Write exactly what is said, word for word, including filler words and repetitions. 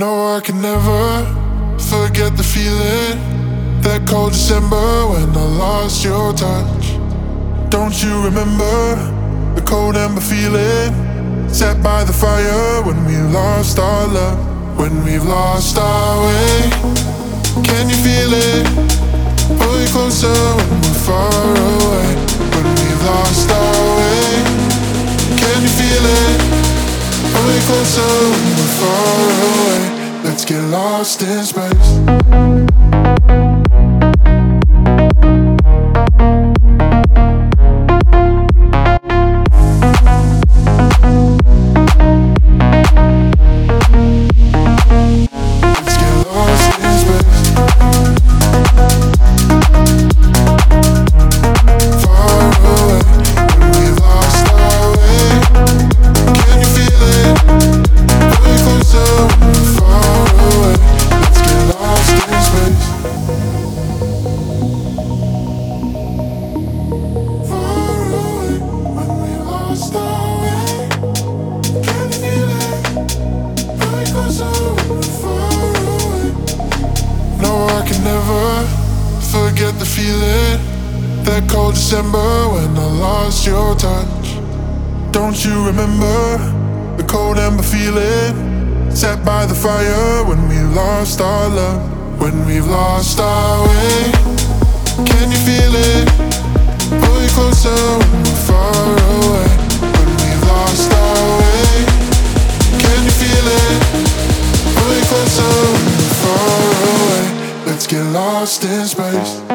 No, I can never forget the feeling, that cold December when I lost your touch. Don't you remember the cold ember feeling, sat by the fire when we lost our love? When we've lost our way, can you feel it? Pull you closer when we're far away. When we've lost our way, can you feel it? Pull you closer when we're far away. Let's get lost in space. Forget the feeling, that cold December when I lost your touch. Don't you remember the cold ember feeling, sat by the fire when we lost our love? When we've lost our way, can you feel it? Pull you closer when we're far away. When we've lost our way, can you feel it? Pull you closer when we're far away. Let's get lost in space.